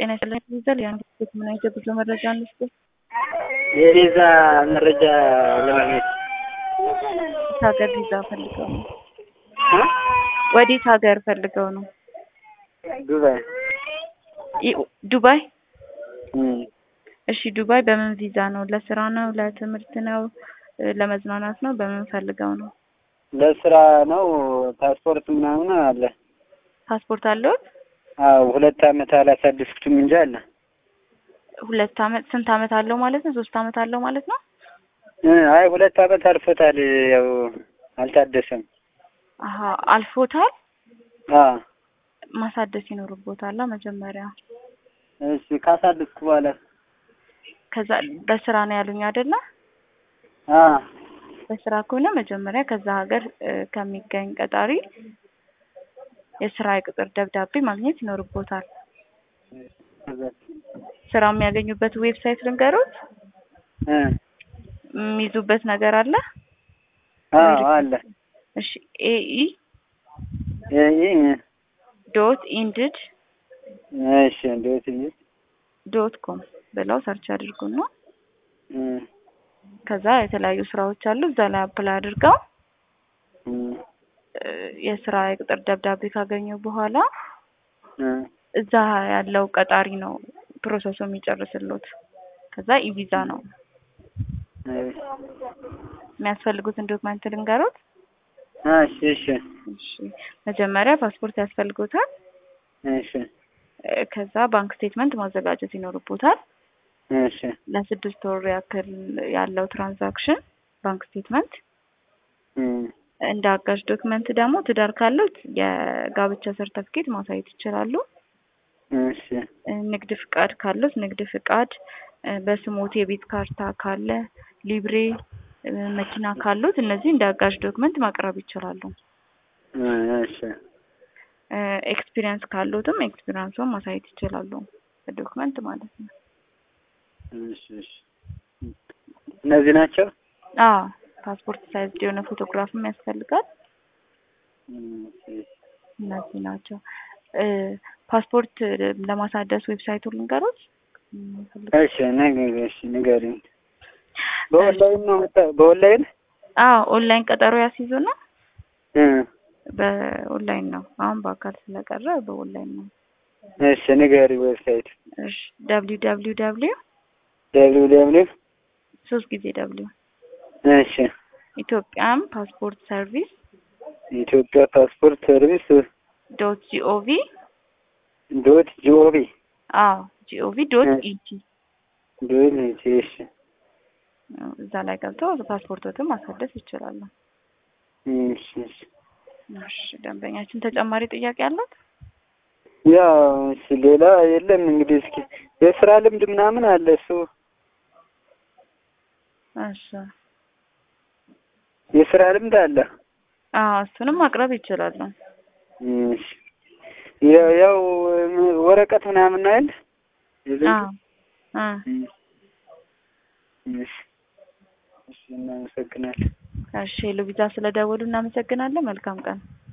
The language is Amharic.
ጤና ይስጥልኝ ይዘል ያን ዲስኩት ምን አይነት ብዙ መረጃ አንስቶ የቪዛ መረጃ ለማግኘት ሀገር ቪዛ ፈልገው ነው ወዴት ሀገር ፈልገው ነው? ዱባይ ዱባይ እሺ ዱባይ በምን ቪዛ ነው? ለስራ ነው? ለትምህርት ነው? ለመዝናናት ነው? በምን ፈልገው ነው? ለስራ ነው። ፓስፖርት ምናምን አለ። ፓስፖርት አለው? አዎ 2 አመት አላሳደስኩትም እንጂ አለ። 2 አመት ስንት አመት አለው ማለት ነው? 3 አመት አለው ማለት ነው? አይ 2 አመት አልፎታል። ያው አልታደሰም። አሃ አልፎታል? ማሳደስ ይኖርቦታል መጀመሪያ። እሺ ካሳደስኩ በኋላ ከዛ በስራ ነው ያሉኝ አይደለ? በስራ ከሆነ መጀመሪያ ከዛ ሀገር ከሚገኝ ቀጣሪ የስራ የቅጥር ደብዳቤ ማግኘት ይኖርቦታል። ስራ የሚያገኙበት ዌብሳይት ልንገሩት? የሚይዙበት ነገር አለ? አለ። እሺ AE.indeed እሺ .com ብለው ሰርች አድርጉና ከዛ የተለያዩ ስራዎች አሉ እዛ ላይ አፕላይ አድርገው የስራ የቅጥር ደብዳቤ ካገኙ በኋላ እዛ ያለው ቀጣሪ ነው ፕሮሰሱ የሚጨርስልዎት። ከዛ ኢቪዛ ነው የሚያስፈልጉትን ዶክመንት ልንገሩት? እሺ መጀመሪያ ፓስፖርት ያስፈልጉታል። እሺ ከዛ ባንክ ስቴትመንት ማዘጋጀት ይኖርቦታል። እሺ ለ6 ወር ያክል ያለው ትራንዛክሽን ባንክ ስቴትመንት። እንደ አጋዥ ዶክመንት ደግሞ ትዳር ካሉት የጋብቻ ሰርተፊኬት ማሳየት ይችላሉ። እሺ ንግድ ፍቃድ ካሉት ንግድ ፍቃድ፣ በስሞት የቤት ካርታ ካለ፣ ሊብሬ መኪና ካሉት እነዚህ እንደ አጋዥ ዶክመንት ማቅረብ ይችላሉ። እሺ ኤክስፒሪየንስ ካሉትም ኤክስፒሪየንሱን ማሳየት ይችላሉ ዶክመንት ማለት ነው። እሺ እነዚህ ናቸው? ፓስፖርት ሳይዝ የሆነ ፎቶግራፍም ያስፈልጋል። እነዚህ ናቸው። ፓስፖርት ለማሳደስ ዌብሳይቱን ልንገሩት? እሺ ንገሪኝ። በኦንላይን ነው በኦንላይን? ኦንላይን ቀጠሮ ያስይዙና በኦንላይን ነው። አሁን በአካል ስለቀረ በኦንላይን ነው። እሺ ንገሪ ዌብሳይት። እሺ www 3 ጊዜ w እሺ ኢትዮጵያን ፓስፖርት ሰርቪስ ኢትዮጵያ ፓስፖርት ሰርቪስ .gov .gov gov.et እሺ እዛ ላይ ገብተው ፓስፖርቶትን ማሳደስ ይችላሉ። እሺ ደንበኛችን ተጨማሪ ጥያቄ አላት? ያው ሌላ የለም እንግዲህ እስኪ የስራ ልምድ ምናምን አለ እሱ? እሺ የስራ ልምድ አለ? እሱንም ማቅረብ ይችላሉ። እሺ ያው ወረቀት ምናምን አይደል? እሺ እናመሰግናለን። እሺ ለቪዛ ስለደወሉ እናመሰግናለን። መልካም ቀን።